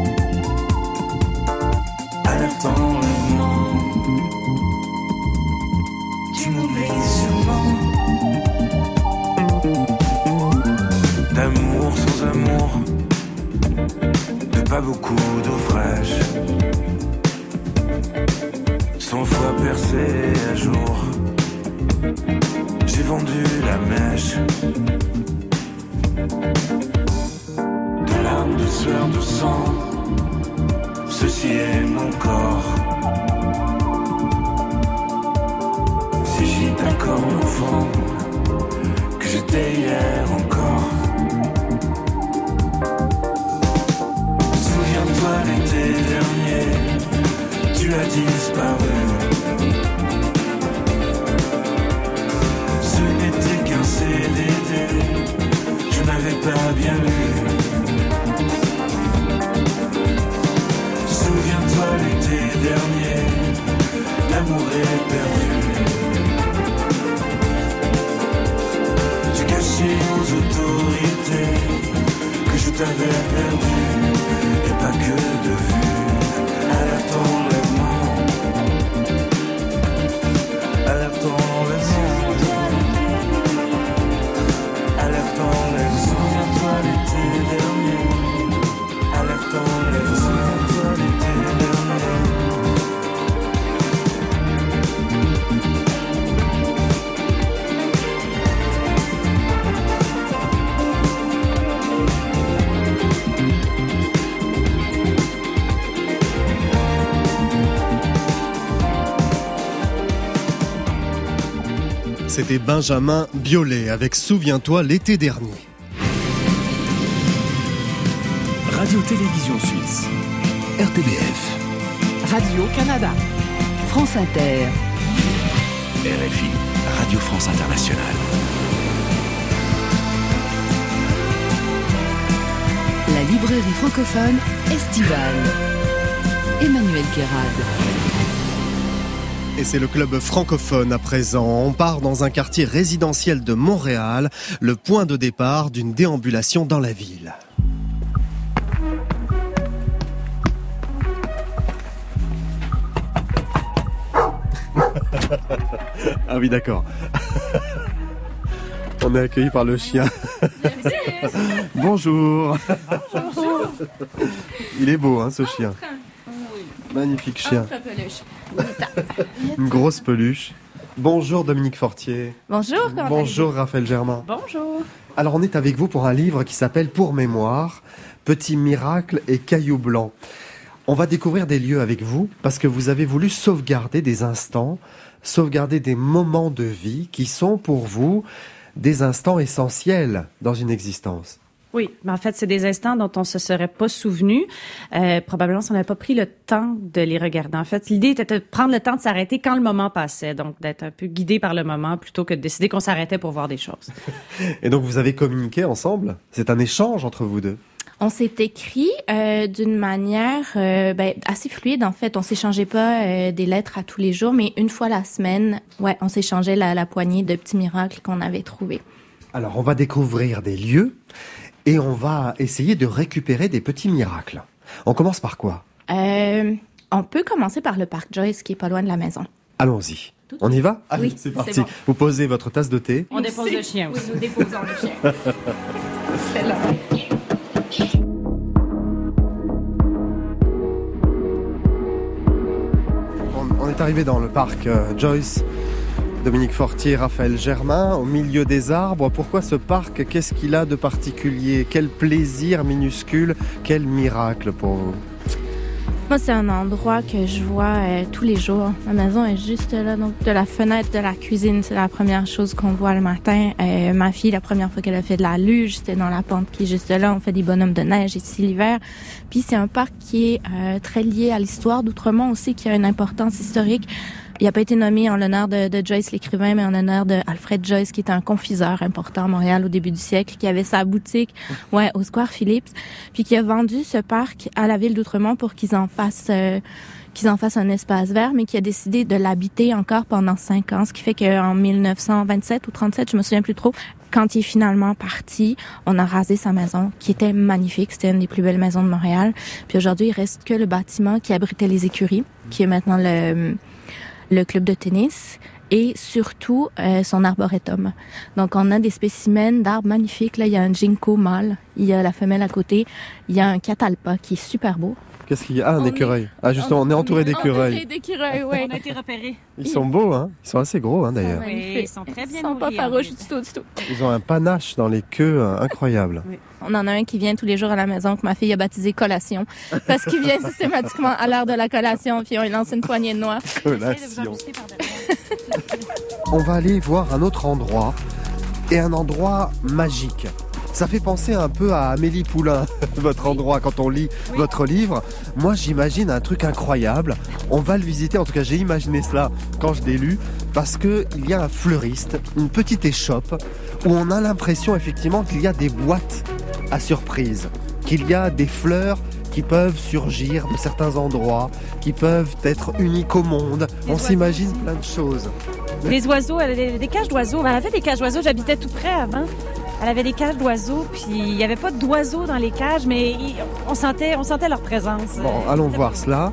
Alerte enlèvement, tu m'oublies sûrement. D'amour sans amour, de pas beaucoup d'eau fraîche. 100 fois percé à jour, j'ai vendu la mèche. De larmes, de sueur, de sang, ceci est mon corps. Si j'y d'accord l'enfant que j'étais hier encore. Souviens-toi l'été dernier, tu as disparu. Ce n'était qu'un CDD, je n'avais pas bien lu. Souviens-toi l'été dernier, l'amour est perdu. J'ai caché aux autorités que je t'avais perdu, et pas que de vue. Alerte enlèvement, alerte enlèvement, alerte enlèvement. Souviens-toi l'été dernier, alerte enlèvement. C'était Benjamin Biolay avec Souviens-toi l'été dernier. Radio-Télévision Suisse, RTBF, Radio-Canada, France Inter, RFI, Radio France Internationale. la librairie francophone estivale. Emmanuel Kérad. Et c'est le club francophone à présent. On part dans un quartier résidentiel de Montréal, le point de départ d'une déambulation dans la ville. Ah oui, d'accord. On est accueilli par le chien. Bonjour. Bonjour. Il est beau, hein, ce chien. Magnifique chien. Une grosse peluche. Bonjour Dominique Fortier. Bonjour. Bonjour Raphaël Germain. Bonjour. Alors on est avec vous pour un livre qui s'appelle Pour mémoire, Petits miracles et cailloux blancs. On va découvrir des lieux avec vous parce que vous avez voulu sauvegarder des instants, sauvegarder des moments de vie qui sont pour vous des instants essentiels dans une existence. Oui, mais en fait, c'est des instants dont on se serait pas souvenu, probablement si on n'avait pas pris le temps de les regarder. En fait, l'idée était de prendre le temps de s'arrêter quand le moment passait, donc d'être un peu guidé par le moment plutôt que de décider qu'on s'arrêtait pour voir des choses. Et donc, vous avez communiqué ensemble? C'est un échange entre vous deux? On s'est écrit d'une manière assez fluide. En fait, on s'échangeait pas des lettres à tous les jours, mais une fois la semaine, on s'échangeait la poignée de petits miracles qu'on avait trouvés. Alors, on va découvrir des lieux et on va essayer de récupérer des petits miracles. On commence par quoi? On peut commencer par le parc Joyce, qui est pas loin de la maison. Allons-y. On y va? Allez, oui, c'est parti. C'est bon. Vous posez votre tasse de thé. On dépose le chien aussi. Oui, nous déposons le chien. C'est là. On est arrivé dans le parc Joyce. Dominique Fortier, Raphaël Germain, au milieu des arbres. Pourquoi ce parc? Qu'est-ce qu'il a de particulier? Quel plaisir minuscule, quel miracle pour vous? Moi, c'est un endroit que je vois tous les jours. Ma maison est juste là, donc de la fenêtre de la cuisine, c'est la première chose qu'on voit le matin. Ma fille, la première fois qu'elle a fait de la luge, c'était dans la pente qui est juste là. On fait des bonhommes de neige ici l'hiver. Puis c'est un parc qui est très lié à l'histoire d'Outremont aussi, qui a une importance historique. Il n'a pas été nommé en l'honneur de Joyce l'écrivain, mais en l'honneur de Alfred Joyce, qui était un confiseur important à Montréal au début du siècle, qui avait sa boutique au Square Phillips, puis qui a vendu ce parc à la ville d'Outremont pour qu'ils en fassent un espace vert, mais qui a décidé de l'habiter encore pendant 5 ans, ce qui fait qu'en 1927 ou 37, je me souviens plus trop, quand il est finalement parti, on a rasé sa maison, qui était magnifique. C'était une des plus belles maisons de Montréal. Puis aujourd'hui, il reste que le bâtiment qui abritait les écuries, qui est maintenant le club de tennis et surtout son arboretum. Donc, on a des spécimens d'arbres magnifiques. Là, il y a un ginkgo mâle, il y a la femelle à côté, il y a un catalpa qui est super beau. Qu'est-ce qu'il y a? Ah, un écureuil. Ah, justement, on est entouré d'écureuils. Entouré d'écureuils, oui. On a été repérés. Ils sont beaux, hein? Ils sont assez gros, hein, d'ailleurs. Oui, ils sont très bien Ils sont pas nourris, farouches du tout. Ils ont un panache dans les queues incroyable. Oui. On en a un qui vient tous les jours à la maison que ma fille a baptisé collation parce qu'il vient systématiquement à l'heure de la collation puis on lui lance une poignée de noix. Collation. On va aller voir un autre endroit et un endroit magique. Ça fait penser un peu à Amélie Poulain, votre endroit, quand on lit votre livre. Moi, j'imagine un truc incroyable. On va le visiter, en tout cas, j'ai imaginé cela quand je l'ai lu, parce qu'il y a un fleuriste, une petite échoppe, où on a l'impression, effectivement, qu'il y a des boîtes à surprise, qu'il y a des fleurs qui peuvent surgir de certains endroits, qui peuvent être uniques au monde. On s'imagine plein de choses. Des oiseaux, des cages d'oiseaux. Elle avait des cages d'oiseaux, j'habitais tout près avant. Elle avait des cages d'oiseaux, puis il n'y avait pas d'oiseaux dans les cages, mais on sentait leur présence. Bon, allons voir cela.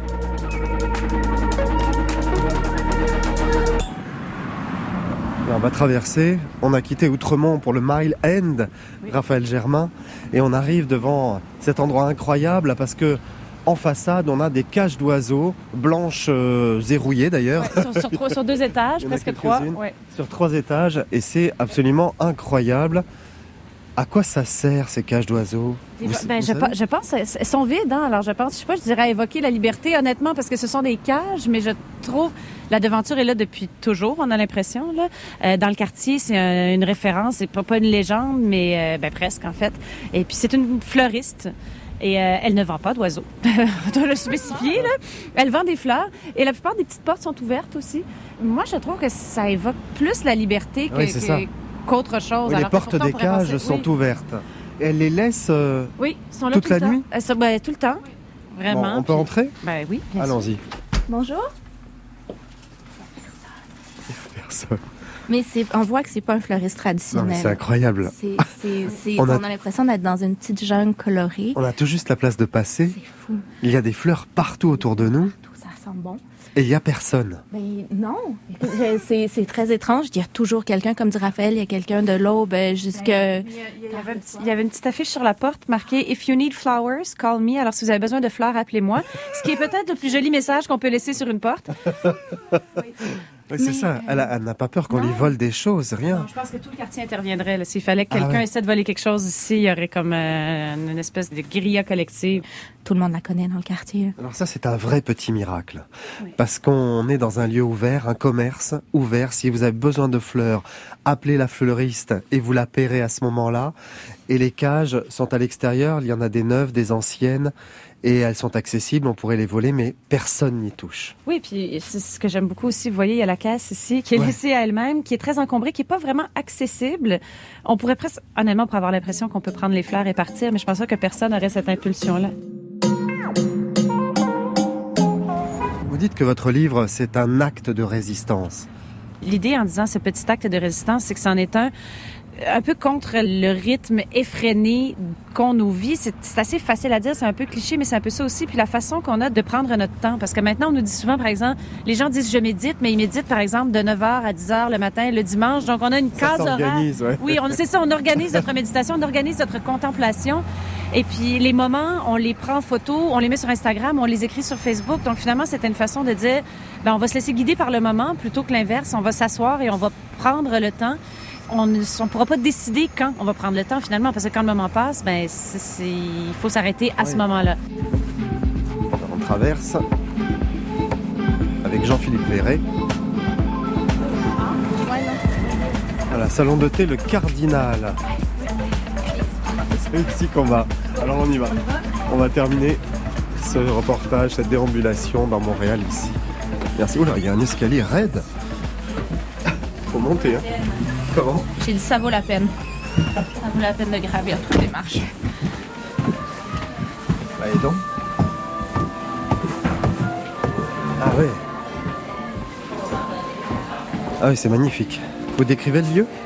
Et on va traverser. On a quitté Outremont pour le Mile End, Raphaël Germain, et on arrive devant cet endroit incroyable parce que en façade, on a des cages d'oiseaux, blanches et rouillées d'ailleurs. Ouais, sur 2 étages, presque 3. Ouais. Sur 3 étages, et c'est absolument incroyable. À quoi ça sert ces cages d'oiseaux? Je pense elles sont vides, hein? Alors je dirais à évoquer la liberté, honnêtement, parce que ce sont des cages, mais je trouve la devanture est là depuis toujours, on a l'impression là. Dans le quartier, c'est une référence, c'est pas une légende, mais presque en fait. Et puis c'est une fleuriste. Et elle ne vend pas d'oiseaux. On doit le spécifier, là. Elle vend des fleurs. Et la plupart des petites portes sont ouvertes aussi. Moi, je trouve que ça évoque plus la liberté qu'autre chose. Oui, les portes des cages sont ouvertes. Et elle les laisse sont là toute la nuit? Tout le temps. Vraiment. Bon, on peut entrer? Oui. Allons-y. Bonjour. Personne. Mais on voit que c'est pas un fleuriste traditionnel. Non, c'est incroyable. On a l'impression d'être dans une petite jungle colorée. On a tout juste la place de passer. C'est fou. Il y a des fleurs partout autour de nous. Tout ça sent bon. Et il y a personne. Mais non, c'est très étrange. Il y a toujours quelqu'un, comme dit Raphaël, il y a quelqu'un de l'aube jusque... Il y avait une petite affiche sur la porte marquée « If you need flowers, call me ». Alors, si vous avez besoin de fleurs, appelez-moi. Ce qui est peut-être le plus joli message qu'on peut laisser sur une porte. Oui, c'est ça. Elle n'a pas peur qu'on lui vole des choses, rien. Non, je pense que tout le quartier interviendrait. Là. S'il fallait que quelqu'un essaie de voler quelque chose ici, il y aurait comme une espèce de guérilla collective. Tout le monde la connaît dans le quartier. Alors ça, c'est un vrai petit miracle. Oui. Parce qu'on est dans un lieu ouvert, un commerce ouvert. Si vous avez besoin de fleurs, appelez la fleuriste et vous la paierez à ce moment-là. Et les cages sont à l'extérieur. Il y en a des neuves, des anciennes. Et elles sont accessibles, on pourrait les voler, mais personne n'y touche. Oui, puis c'est ce que j'aime beaucoup aussi. Vous voyez, il y a la caisse ici qui est laissée à elle-même, qui est très encombrée, qui est pas vraiment accessible. On pourrait presque, honnêtement, pour avoir l'impression qu'on peut prendre les fleurs et partir, mais je pense pas que personne n'aurait cette impulsion-là. Vous dites que votre livre, c'est un acte de résistance. L'idée en disant ce petit acte de résistance, c'est que c'en est un peu contre le rythme effréné qu'ont nos vies. C'est assez facile à dire, c'est un peu cliché, mais c'est un peu ça aussi. Puis la façon qu'on a de prendre notre temps. Parce que maintenant, on nous dit souvent, par exemple, les gens disent « je médite », mais ils méditent, par exemple, de 9h à 10h le matin, le dimanche. Donc, on a une case horaire. Ouais. Oui, c'est ça, on organise notre méditation, on organise notre contemplation. Et puis, les moments, on les prend en photo, on les met sur Instagram, on les écrit sur Facebook. Donc, finalement, c'était une façon de dire, on va se laisser guider par le moment plutôt que l'inverse. On va s'asseoir et on va prendre le temps. On ne pourra pas décider quand on va prendre le temps, finalement, parce que quand le moment passe, il faut s'arrêter à ce moment-là. On traverse avec Jean-Philippe Verret. Voilà, salon de thé, le Cardinal. C'est ici qu'on va. Alors on y va. On va terminer ce reportage, cette déambulation dans Montréal ici. Merci. Oula, il y a un escalier raide. Faut monter, hein. Comment? J'ai dit ça vaut la peine. Ça vaut la peine de gravir toutes les marches. Bah, et donc? Ah ouais. Ah oui, c'est magnifique. Vous décrivez le lieu?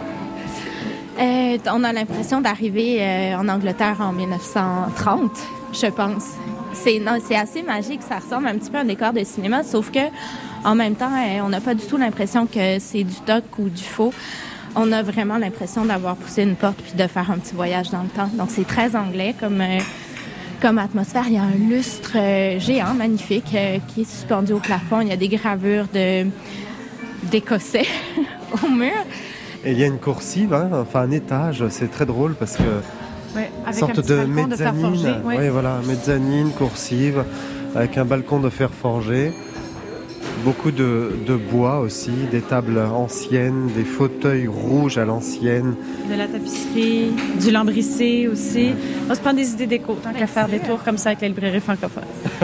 On a l'impression d'arriver en Angleterre en 1930, je pense. C'est assez magique, ça ressemble un petit peu à un décor de cinéma, sauf que en même temps, on n'a pas du tout l'impression que c'est du doc ou du faux. On a vraiment l'impression d'avoir poussé une porte puis de faire un petit voyage dans le temps. Donc c'est très anglais comme atmosphère. Il y a un lustre géant, magnifique, qui est suspendu au plafond. Il y a des gravures d'Écossais au mur. Et il y a une coursive, un étage. C'est très drôle parce que avec sorte un petit de balcon de fer forgé. Oui, voilà, mezzanine, coursive, avec un balcon de fer forgé. Beaucoup de bois aussi, des tables anciennes, des fauteuils rouges à l'ancienne. De la tapisserie, du lambrissé aussi. On se prend des idées déco, tant qu'à faire des tours comme ça avec la librairie francophone.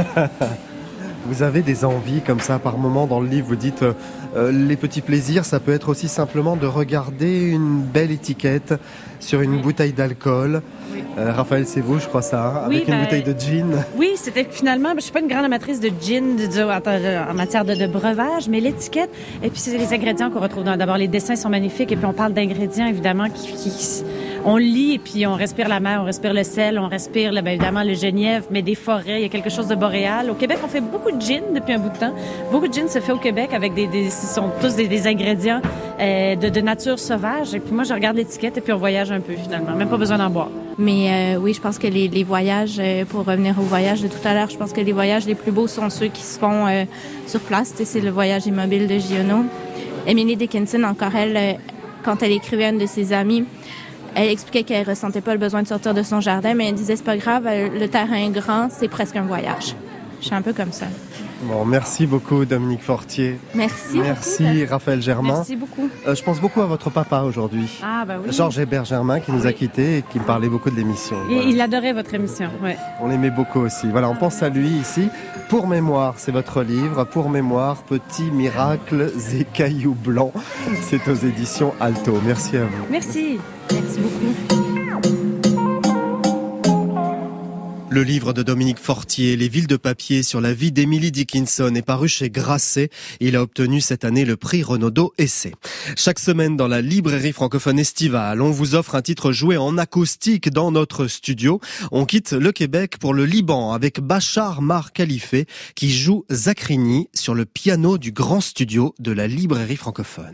Vous avez des envies comme ça par moment dans le livre, vous dites les petits plaisirs, ça peut être aussi simplement de regarder une belle étiquette sur une bouteille d'alcool. Oui. Raphaël, c'est vous, je crois ça, avec une bouteille de gin. Oui, c'était finalement, je suis pas une grande amatrice de gin en matière de breuvage, mais l'étiquette, et puis c'est les ingrédients qu'on retrouve d'abord, les dessins sont magnifiques, et puis on parle d'ingrédients, évidemment, on lit, et puis on respire la mer, on respire le sel, on respire, évidemment, le genièvre, mais des forêts, il y a quelque chose de boréal. Au Québec, on fait beaucoup de gin depuis un bout de temps. Beaucoup de gin se fait au Québec avec ce sont tous des ingrédients de nature sauvage. Et puis moi, je regarde l'étiquette et puis on voyage un peu, finalement. Même pas besoin d'en boire. Mais oui, je pense que les voyages, pour revenir au voyage de tout à l'heure, je pense que les voyages les plus beaux sont ceux qui se font sur place. C'est le voyage immobile de Giono. Emily Dickinson, encore elle, quand elle écrivait à une de ses amies, elle expliquait qu'elle ressentait pas le besoin de sortir de son jardin, mais elle disait c'est pas grave, le terrain est grand, c'est presque un voyage. Je suis un peu comme ça. Bon, merci beaucoup Dominique Fortier. Merci. Merci Raphaël Germain. Merci beaucoup. Je pense beaucoup à votre papa aujourd'hui. Ah bah oui. Georges Hébert Germain qui nous a quittés et qui me parlait beaucoup de l'émission. Voilà. Il adorait votre émission, ouais. On l'aimait beaucoup aussi. Voilà, on pense à lui ici. Pour mémoire, c'est votre livre. Pour mémoire, petits miracles et cailloux blancs. C'est aux éditions Alto. Merci à vous. Merci. Merci beaucoup. Le livre de Dominique Fortier, Les villes de papier sur la vie d'Emily Dickinson est paru chez Grasset. Il a obtenu cette année le prix Renaudot Essai. Chaque semaine dans la librairie francophone estivale, on vous offre un titre joué en acoustique dans notre studio. On quitte le Québec pour le Liban avec Bachar Mar Khalife qui joue Zakrini sur le piano du grand studio de la librairie francophone.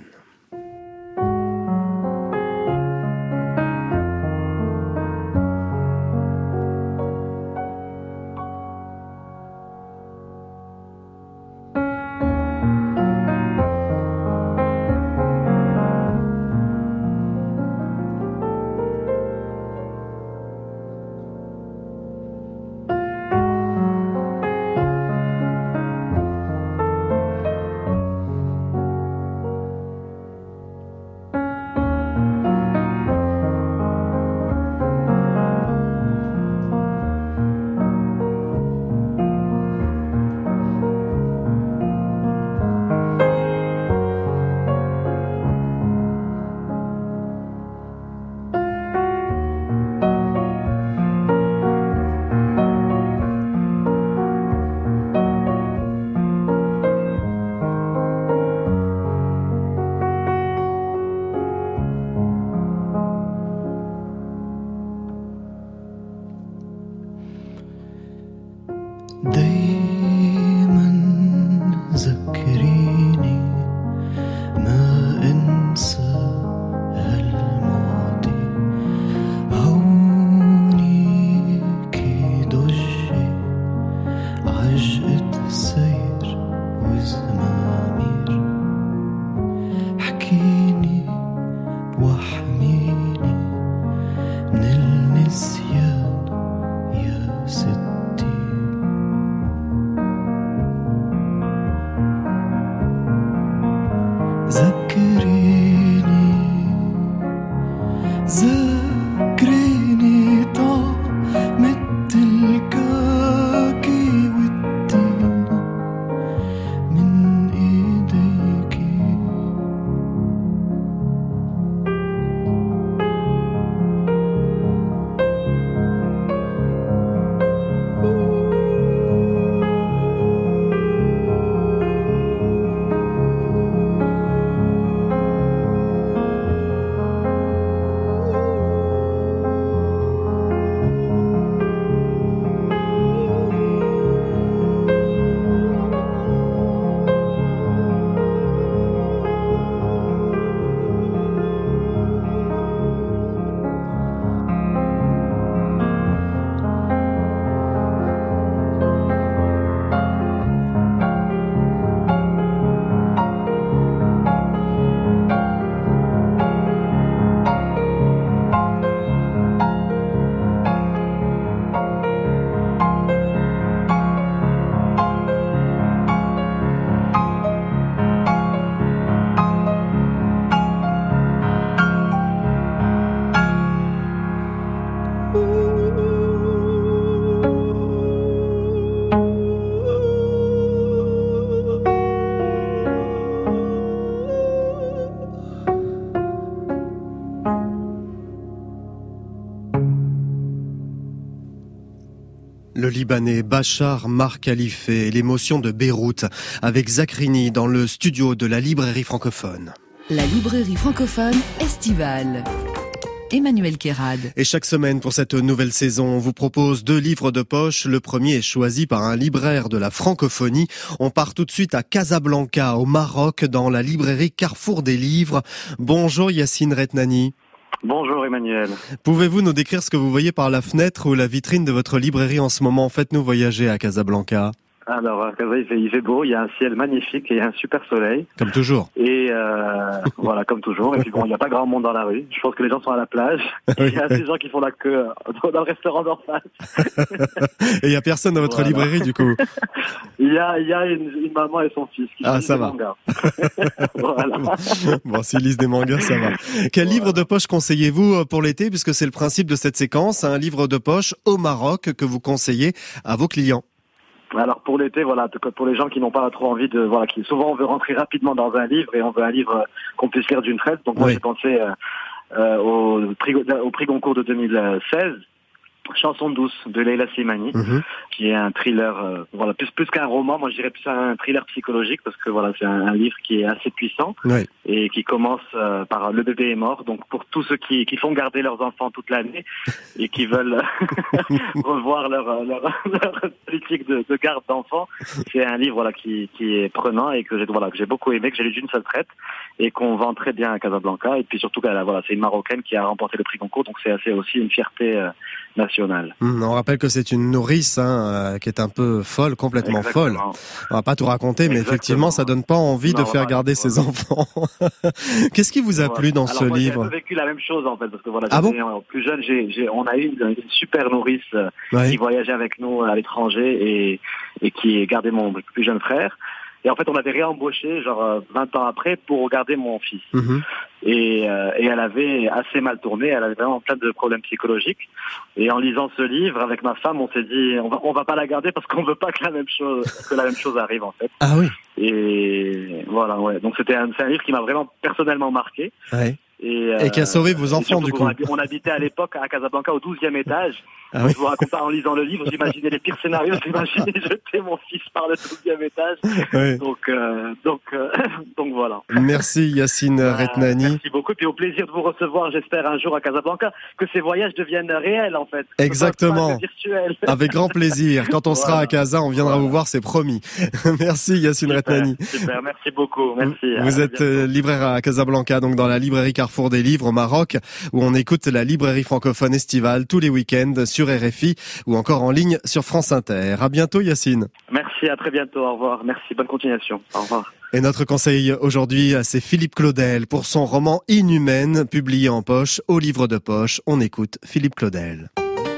السير والزمامير حكيني واحميني من النسيان يا ستي ذكريني ذكريني طعمة الكاكي والتين من ايديكي Le Libanais Bachar Mar Khalife et l'émotion de Beyrouth avec Zakrini dans le studio de la librairie francophone. La librairie francophone estivale. Emmanuel Kérad. Et chaque semaine pour cette nouvelle saison, on vous propose 2 livres de poche. Le premier est choisi par un libraire de la francophonie. On part tout de suite à Casablanca, au Maroc, dans la librairie Carrefour des livres. Bonjour Yacine Retnani. Bonjour Emmanuel. Pouvez-vous nous décrire ce que vous voyez par la fenêtre ou la vitrine de votre librairie en ce moment? Faites-nous voyager à Casablanca. Alors, il fait beau, il y a un ciel magnifique et un super soleil. Comme toujours. Et voilà, comme toujours. Et puis bon, il n'y a pas grand monde dans la rue. Je pense que les gens sont à la plage. Il y a des gens qui font la queue dans le restaurant d'en face. Et il n'y a personne dans votre librairie du coup? Il y a une maman et son fils qui lisent des mangas. Voilà. Bon, s'ils lisent des mangas, ça va. Quel livre de poche conseillez-vous pour l'été, puisque c'est le principe de cette séquence, un livre de poche au Maroc que vous conseillez à vos clients? Alors pour l'été, voilà, pour les gens qui n'ont pas trop envie de, voilà, qui souvent on veut rentrer rapidement dans un livre et on veut un livre qu'on puisse lire d'une traite. Donc moi j'ai pensé au prix Goncourt de 2016. Chanson douce de Leila Slimani, qui est un thriller, voilà, plus qu'un roman, moi je dirais plus un thriller psychologique parce que voilà, c'est un livre qui est assez puissant et qui commence par le bébé est mort. Donc pour tous ceux qui font garder leurs enfants toute l'année et qui veulent revoir leur politique de garde d'enfants, c'est un livre voilà qui est prenant et que j'ai beaucoup aimé, que j'ai lu d'une seule traite et qu'on vend très bien à Casablanca. Et puis surtout voilà, c'est une Marocaine qui a remporté le prix Goncourt, donc c'est aussi une fierté nationale. On rappelle que c'est une nourrice qui est un peu folle, complètement folle. On va pas tout raconter, mais effectivement, ça donne pas envie de faire garder ses enfants. Qu'est-ce qui vous a plu dans ce livre? J'ai un peu vécu la même chose en fait, parce que voilà, plus jeune, on a eu une super nourrice qui voyageait avec nous à l'étranger et qui gardait mon plus jeune frère. Et en fait, on l'avait réembauché, 20 ans après, pour garder mon fils. Et elle avait assez mal tourné, elle avait vraiment plein de problèmes psychologiques. Et en lisant ce livre, avec ma femme, on s'est dit, on va pas la garder parce qu'on veut pas que la même chose arrive, en fait. Ah oui. Et voilà, ouais. Donc c'est un livre qui m'a vraiment personnellement marqué. Ouais. Et qui a sauvé vos enfants, du coup. On habitait à l'époque à Casablanca au 12e étage. Ah oui. Je vous raconte pas en lisant le livre, j'imaginais les pires scénarios, j'imaginais jeter mon fils par le 12e étage. Oui. Donc voilà. Merci Yacine Retnani. Merci beaucoup, puis au plaisir de vous recevoir, j'espère un jour à Casablanca, que ces voyages deviennent réels en fait. Exactement. Virtuels. Avec grand plaisir. Quand on sera à Casa, on viendra vous voir, c'est promis. Merci Yacine Retnani. Super, merci beaucoup. Merci. Vous êtes libraire à Casablanca, donc dans la librairie Carrefour des livres au Maroc, où on écoute la librairie francophone estivale tous les week-ends sur RFI ou encore en ligne sur France Inter. À bientôt Yacine. Merci, à très bientôt. Au revoir. Merci, bonne continuation. Au revoir. Et notre conseil aujourd'hui, c'est Philippe Claudel pour son roman Inhumaine, publié en poche au livre de poche. On écoute Philippe Claudel.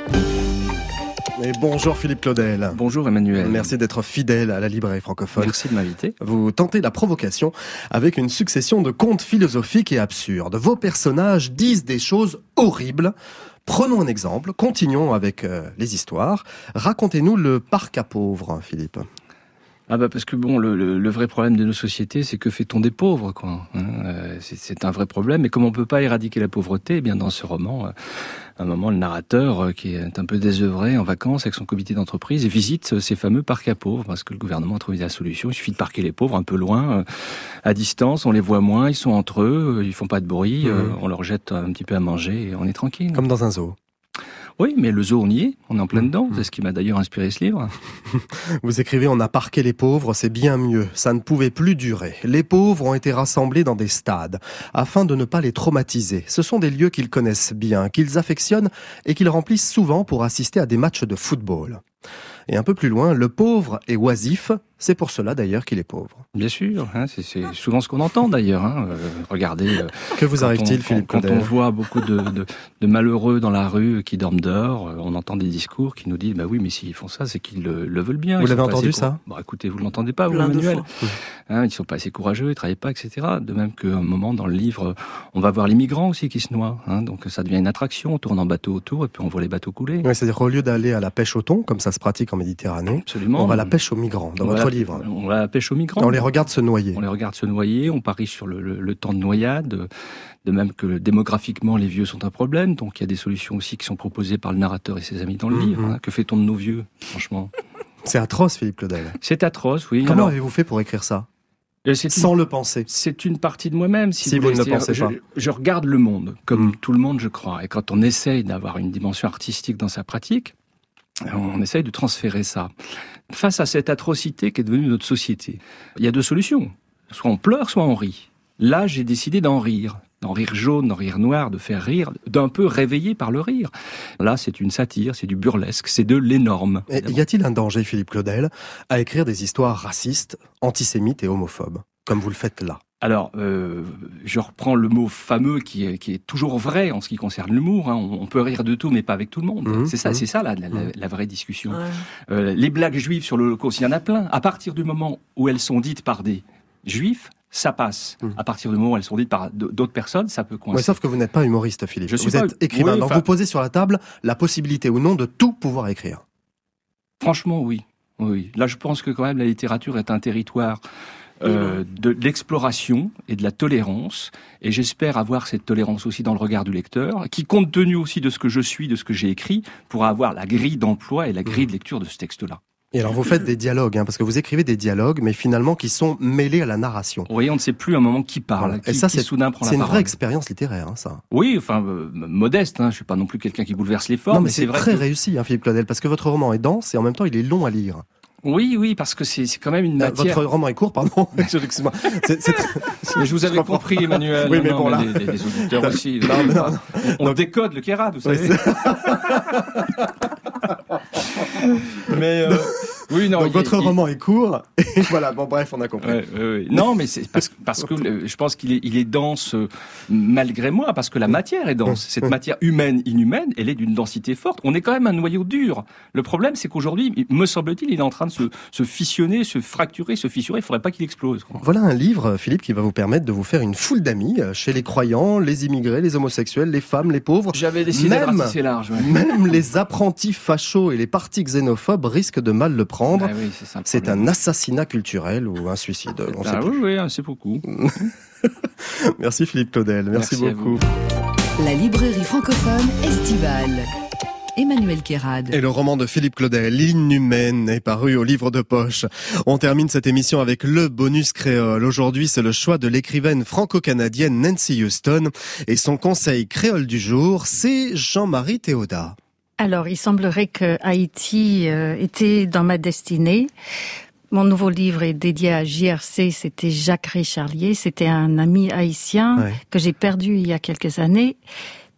Et bonjour Philippe Claudel. Bonjour Emmanuel. Merci d'être fidèle à la librairie francophone. Merci de m'inviter. Vous tentez la provocation avec une succession de contes philosophiques et absurdes. Vos personnages disent des choses horribles. Prenons un exemple, continuons avec les histoires. Racontez-nous le parc à pauvres, Philippe. Ah bah parce que bon, le vrai problème de nos sociétés, c'est que fait-on des pauvres, quoi. C'est un vrai problème. Et comme on peut pas éradiquer la pauvreté, eh bien dans ce roman, à un moment, le narrateur, qui est un peu désœuvré en vacances avec son comité d'entreprise, visite ces fameux parcs à pauvres parce que le gouvernement a trouvé la solution. Il suffit de parquer les pauvres un peu loin, à distance, on les voit moins, ils sont entre eux, ils font pas de bruit, on leur jette un petit peu à manger et on est tranquille. Comme dans un zoo. Oui, mais le zoo, on y est, on est en plein dedans. C'est ce qui m'a d'ailleurs inspiré ce livre. Vous écrivez « On a parqué les pauvres, c'est bien mieux. Ça ne pouvait plus durer. Les pauvres ont été rassemblés dans des stades, afin de ne pas les traumatiser. Ce sont des lieux qu'ils connaissent bien, qu'ils affectionnent et qu'ils remplissent souvent pour assister à des matchs de football. » Et un peu plus loin, le pauvre est oisif, c'est pour cela d'ailleurs qu'il est pauvre. Bien sûr, c'est souvent ce qu'on entend d'ailleurs. Regardez. Que vous arrive-t-il, Philippe Claudel ? Quand on voit beaucoup de malheureux dans la rue qui dorment dehors, on entend des discours qui nous disent bah oui, mais s'ils font ça, c'est qu'ils le veulent bien. Vous l'avez entendu ça ? Bah écoutez, vous l'entendez pas, vous, Emmanuel. Ils sont pas assez courageux, ils travaillent pas, etc. De même qu'à un moment dans le livre, on va voir les migrants aussi qui se noient. Donc ça devient une attraction, on tourne en bateau autour et puis on voit les bateaux couler. Oui, c'est-à-dire au lieu d'aller à la pêche au thon, comme ça se pratique en Méditerranée, absolument, on va à la pêche aux migrants dans votre livre. On va à la pêche aux migrants. On les regarde se noyer. On les regarde se noyer, on parie sur le temps de noyade, de même que démographiquement les vieux sont un problème, donc il y a des solutions aussi qui sont proposées par le narrateur et ses amis dans le livre. Que fait-on de nos vieux, franchement ? C'est atroce, Philippe Claudel. C'est atroce, oui. Comment avez-vous fait pour écrire ça ? Sans le penser. C'est une partie de moi-même. Si vous ne le pensez pas. Je regarde le monde, comme tout le monde, je crois. Et quand on essaye d'avoir une dimension artistique dans sa pratique, on essaye de transférer ça. Face à cette atrocité qui est devenue notre société, il y a deux solutions. Soit on pleure, soit on rit. Là, j'ai décidé d'en rire jaune, d'en rire noir, de faire rire, d'un peu réveillé par le rire. Là, c'est une satire, c'est du burlesque, c'est de l'énorme. Et y a-t-il un danger, Philippe Claudel, à écrire des histoires racistes, antisémites et homophobes, comme vous le faites là ? Alors, je reprends le mot fameux qui est toujours vrai en ce qui concerne l'humour. On peut rire de tout, mais pas avec tout le monde. C'est ça la vraie discussion. Ouais. Les blagues juives sur l'Holocauste, il y en a plein. À partir du moment où elles sont dites par des juifs, ça passe. À partir du moment où elles sont dites par d'autres personnes, ça peut coincer. Ouais, sauf que vous n'êtes pas humoriste, Philippe. Vous êtes écrivain. Oui, donc vous posez sur la table la possibilité ou non de tout pouvoir écrire. Franchement, oui. Là, je pense que quand même la littérature est un territoire de l'exploration et de la tolérance, et j'espère avoir cette tolérance aussi dans le regard du lecteur, qui, compte tenu aussi de ce que je suis, de ce que j'ai écrit, pourra avoir la grille d'emploi et la grille de lecture de ce texte-là. Et alors vous faites des dialogues, parce que vous écrivez des dialogues, mais finalement qui sont mêlés à la narration. Vous voyez, on ne sait plus à un moment qui parle, qui soudain prend la parole. C'est une vraie expérience littéraire, ça. Oui, enfin, modeste, je suis pas non plus quelqu'un qui bouleverse les formes. Non, mais c'est vrai très réussi, Philippe Claudel, parce que votre roman est dense et en même temps il est long à lire. Oui, parce que c'est quand même une matière... Votre roman est court, pardon. Excusez-moi. Mais je vous avais compris, Emmanuel. Oui, mais bon, là... Les auditeurs aussi. Non. On décode le Kérad, vous savez. Mais... Oui, non. Donc votre roman est court, et voilà, bon bref, on a compris. Oui. Non, mais c'est parce que je pense qu'il est dense malgré moi, parce que la matière est dense. Cette matière humaine, inhumaine, elle est d'une densité forte. On est quand même un noyau dur. Le problème, c'est qu'aujourd'hui, me semble-t-il, il est en train de se fissionner, se fracturer, se fissurer. Il faudrait pas qu'il explose. Voilà un livre, Philippe, qui va vous permettre de vous faire une foule d'amis chez les croyants, les immigrés, les homosexuels, les femmes, les pauvres. J'avais décidé de ratisser large. Ouais. Même les apprentis fachos et les partis xénophobes risquent de mal le prendre. Oui, c'est un assassinat culturel ou un suicide. On sait plus. Oui, c'est beaucoup. Merci Philippe Claudel, merci beaucoup. La librairie francophone estivale. Emmanuel Kérad. Et le roman de Philippe Claudel, Inhumaine, est paru au livre de poche. On termine cette émission avec le bonus créole. Aujourd'hui, c'est le choix de l'écrivaine franco-canadienne Nancy Houston. Et son conseil créole du jour, c'est Jean-Marie Théodat. Alors, il semblerait que Haïti était dans ma destinée. Mon nouveau livre est dédié à JRC, c'était Jacques Richarlier. C'était un ami haïtien que j'ai perdu il y a quelques années.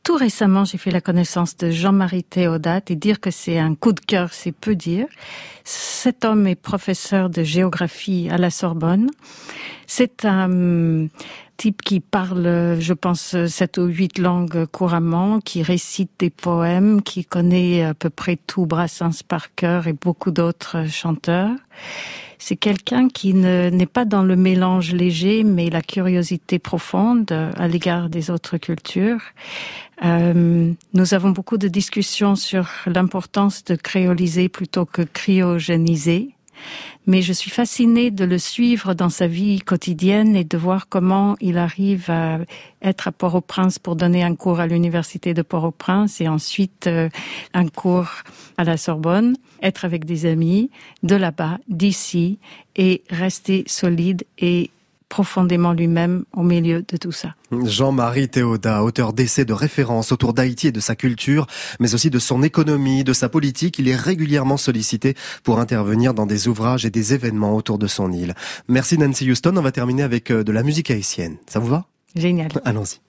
tout récemment, j'ai fait la connaissance de Jean-Marie Théodat et dire que c'est un coup de cœur, c'est peu dire. Cet homme est professeur de géographie à la Sorbonne. C'est un type qui parle, je pense, 7 ou 8 langues couramment, qui récite des poèmes, qui connaît à peu près tout Brassens par cœur et beaucoup d'autres chanteurs. C'est quelqu'un qui n'est pas dans le mélange léger, mais la curiosité profonde à l'égard des autres cultures. Nous avons beaucoup de discussions sur l'importance de créoliser plutôt que cryogéniser. Mais je suis fascinée de le suivre dans sa vie quotidienne et de voir comment il arrive à être à Port-au-Prince pour donner un cours à l'université de Port-au-Prince et ensuite un cours à la Sorbonne, être avec des amis de là-bas, d'ici, et rester solide et profondément lui-même au milieu de tout ça. Jean-Marie Théodat, auteur d'essais de référence autour d'Haïti et de sa culture, mais aussi de son économie, de sa politique. Il est régulièrement sollicité pour intervenir dans des ouvrages et des événements autour de son île. Merci Nancy Houston. On va terminer avec de la musique haïtienne. Ça vous va ? Génial. Allons-y.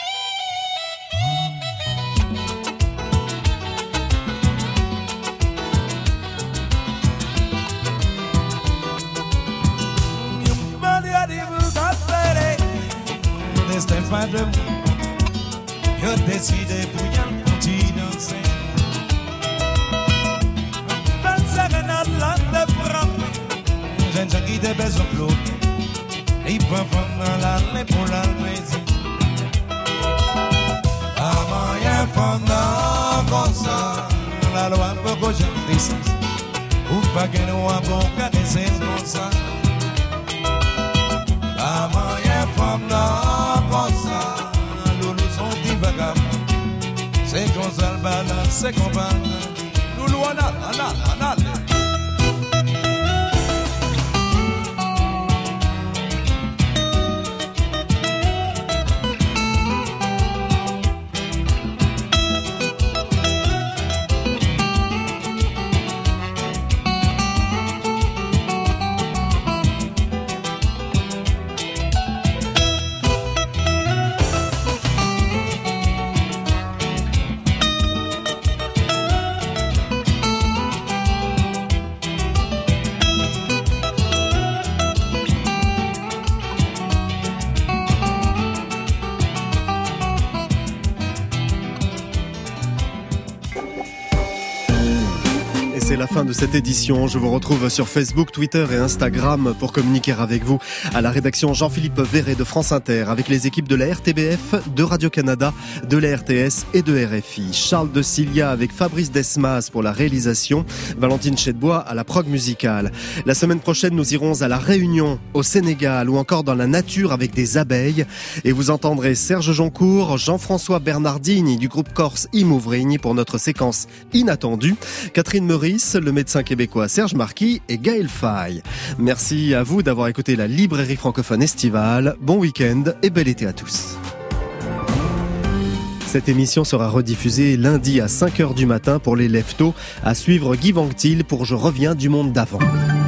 Destin pas de yo décidé pour y continuer danser. Danser dans la de frappe, jeune gens qui te besoin de l'eau, ils peuvent prendre la pour la maison. Avant y fondant comme ça, la loi pour que je descende, ou pas que nous avons qu'à descendre comme ça. Avant y fondant comme ça, nous sont des vagabonds. C'est qu'on s'en balance, c'est qu'on va. Nous l'on a. C'est la fin de cette édition. Je vous retrouve sur Facebook, Twitter et Instagram pour communiquer avec vous. À la rédaction, Jean-Philippe Verret de France Inter, avec les équipes de la RTBF, de Radio-Canada, de la RTS et de RFI. Charles de Cilia avec Fabrice Desmas pour la réalisation. Valentine Chedbois à la prog musicale. La semaine prochaine, nous irons à La Réunion, au Sénégal, ou encore dans la nature avec des abeilles. Et vous entendrez Serge Joncourt, Jean-François Bernardini du groupe corse Imouvrigne pour notre séquence inattendue. Catherine Meurice, le médecin québécois Serge Marquis et Gaël Faye. Merci à vous d'avoir écouté la librairie francophone estivale. Bon week-end et bel été à tous. Cette émission sera rediffusée lundi à 5h du matin pour les leftos. À suivre Guy Vanctil pour Je reviens du monde d'avant.